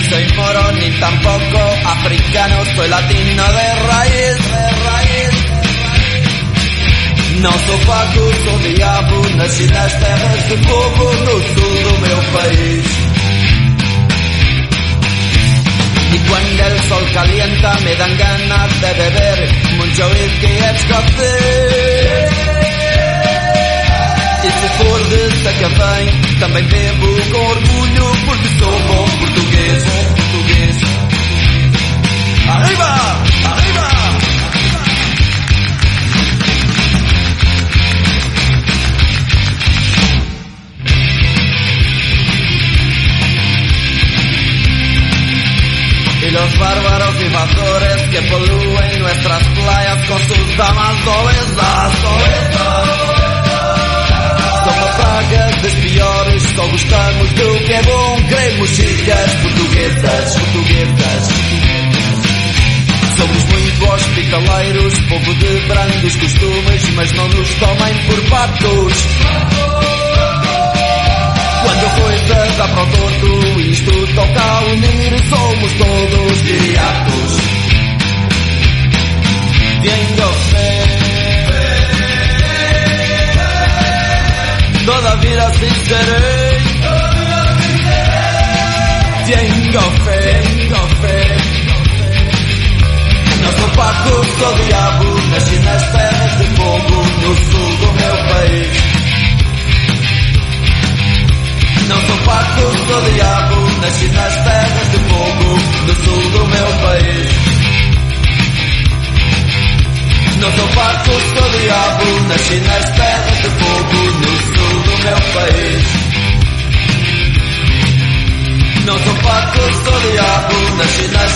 soy moro ni tampoco africano, soy latino de raíz. Não sou pago, sou diabo, nasci nas terras do povo, no sul do meu país. Y cuando el sol calienta me dan ganas de beber mucho whisky escocés. E se for dessa que vem, também bebo com orgulho, porque sou bom português. Arriba! Arriba! Y los bárbaros invasores que polúen nuestras playas con sus damas obesas. Somos pragas das piores, só gostamos do que é bom, queremos chicas portuguesas. Somos muito hospitaleiros, povo de brandos costumes, mas não nos tomem por patos. Quando a coisa dá para o torto, isto toca a unir, somos todos viriatos. Tengo fe, toda vida así seré. Tengo fe. Não sou paco, sou diabo, nasci nas terras de fogo, no sul do meu país. Não sou paco, sou diabo, nasci nas terras de fogo, no sul do meu país. Não sou paco, sou diabo, nasci nas terras de fogo, no sul do meu país. Não sou paco, sou diabo, nasci nas